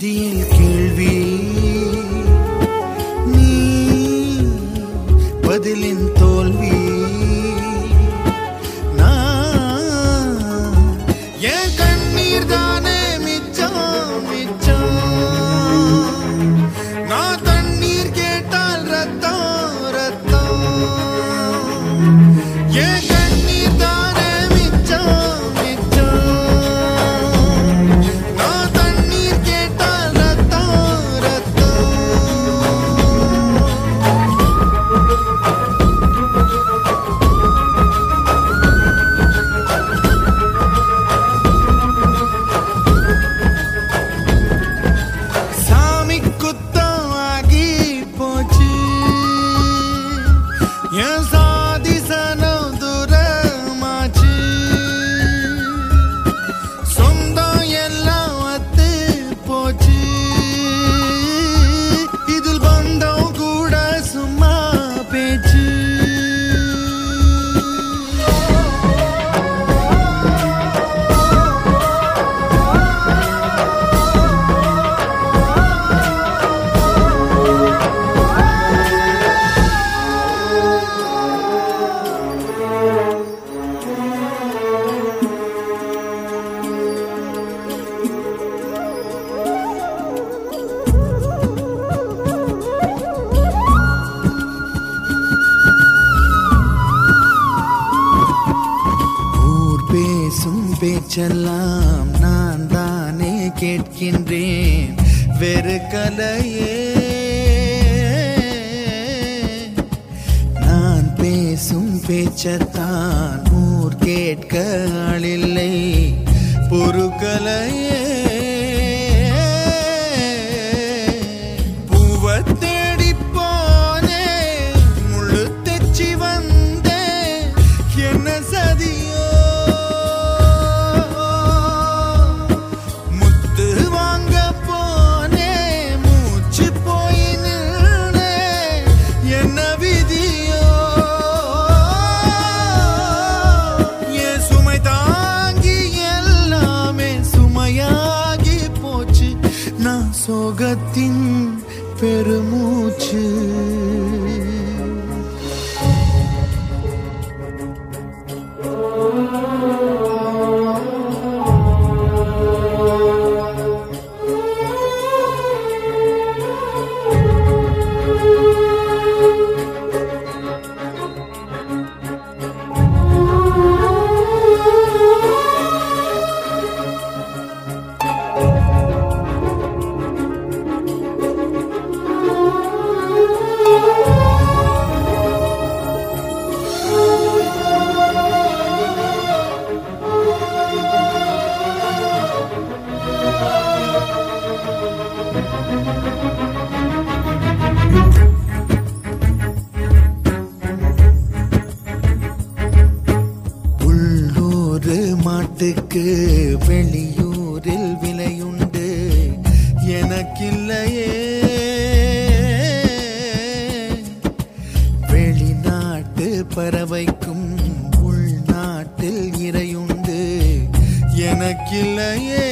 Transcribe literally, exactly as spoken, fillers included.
நெஞ்சில் கேள்வி நீ பதிலின் தோல்வி நான் என் கண்ணீர் தானே மிச்சம் மிச்சம் நான் தண்ணீர் கேட்டால் ரத்தம் ரத்தம் என் கண்ணீர் தானே மிச்சம் மிச்சம் நான் தண்ணீர் கேட்டால் ரத்தம் ரத்தம் சாமி குத்தம் ஆகி போச்சு என் சாதி சனம் தூரமாச்சு சொந்தம் எல்லாம் அத்து போச்சு இதில் பந்தம் கூட சும்மா பேச்சு ஊர் பேசும் பேச்செல்லாம் நான் தானே கேட்கின்றேன் வெறு கலையே நான் பேசும் பேச்சத்தான் ஊர் கேட்க ஆளில்லை பொறுக்கலையே பூவை தேடி போனே முள்ளு தெச்சி வந்தே என்ன சதியோ முத்து வாங்க போனே மூச்சு போய் நின்னே என்ன விதியோ என் சுமை தாங்கி எல்லாமே சுமையாகி போச்சு நான் சோகத்தின் பெருமூச்சு உள்ளூர் மாட்டுக்கு வெளியூரில் விலையுண்டு எனக்கில்லையே வெளிநாட்டு பறவைக்கும் உள்நாட்டில் இறையுண்டு எனக்கில்லையே